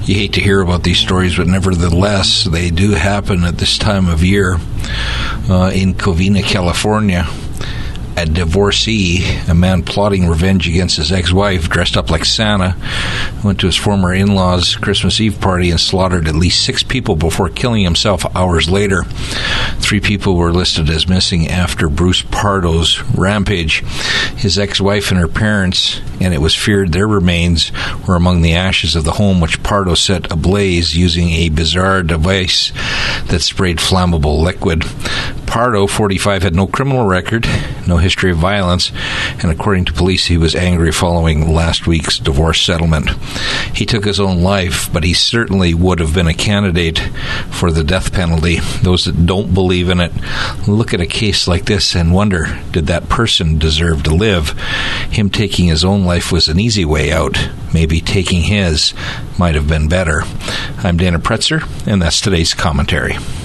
You hate to hear about these stories, but nevertheless, they do happen at this time of year. In Covina, California, a divorcee, a man plotting revenge against his ex-wife, dressed up like Santa, went to his former in-laws' Christmas Eve party and slaughtered at least 6 people before killing himself hours later. 3 people were listed as missing after Bruce Pardo's rampage. His ex-wife and her parents, and it was feared their remains were among the ashes of the home which Pardo set ablaze using a bizarre device that sprayed flammable liquid. Pardo, 45, had no criminal record, no history of violence, and according to police, he was angry following last week's divorce settlement. He took his own life, but he certainly would have been a candidate for the death penalty. Those that don't believe in it look at a case like this and wonder, did that person deserve to live? Him taking his own life was an easy way out. Maybe taking his might have been better. I'm Dana Pretzer, and that's today's commentary.